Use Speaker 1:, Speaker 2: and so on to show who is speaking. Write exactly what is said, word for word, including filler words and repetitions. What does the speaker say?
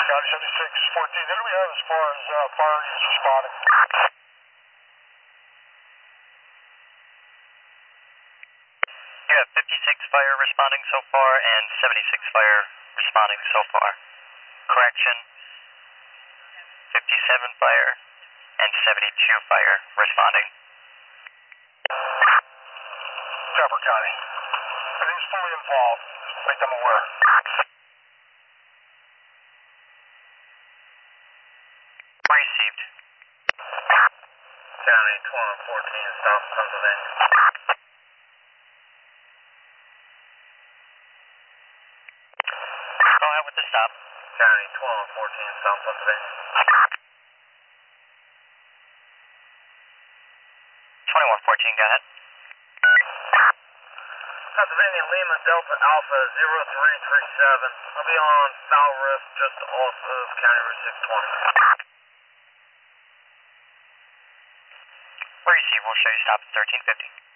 Speaker 1: County seventy-six fourteen. Who do we have as far as uh, fire is responding?
Speaker 2: You have fifty-six fire responding so far and seventy-six fire responding so far. Correction, fifty-seven fire and seventy-two fire responding.
Speaker 1: Trapper County. Everything's fully involved. Just make them aware.
Speaker 2: Received.
Speaker 3: County twenty fourteen, South Pennsylvania.
Speaker 2: Go ahead with the stop.
Speaker 3: County twenty fourteen, South Pennsylvania.
Speaker 2: twenty-one fourteen, go ahead.
Speaker 3: Pennsylvania Lima Delta Alpha zero three three seven. I'll be on Foul Rift just off of County Route six twenty.
Speaker 2: Receive, we'll show you stop at thirteen fifty.